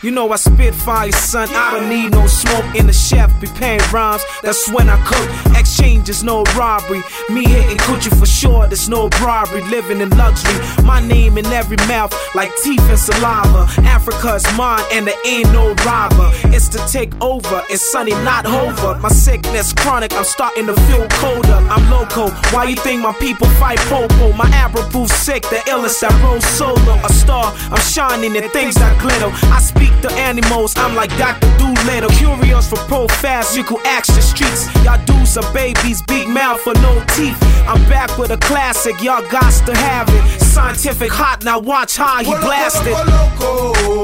You know I spit fire, son. I don't need no smoke in the chef. Be paying rhymes, that's when I cook. Exchange is no robbery. Me hitting coochie for sure, there's no bribery. Living in luxury, my name in every mouth like teeth and saliva. Africa is mine and there ain't no robber. It's to take over, it's sunny, not over. My sickness chronic, I'm starting to feel colder. I'm loco, why you think my people fight popo? My Arab booth sick, the illest that roll solo. A star, I'm shining in things that glitter. I speak the animals, I'm like Dr. Doolittle. Curious for pro fast, you could ask the streets. Y'all dudes are babies, big mouth for no teeth. I'm back with a classic, y'all gots to have it. Scientific hot, now watch how he blast it.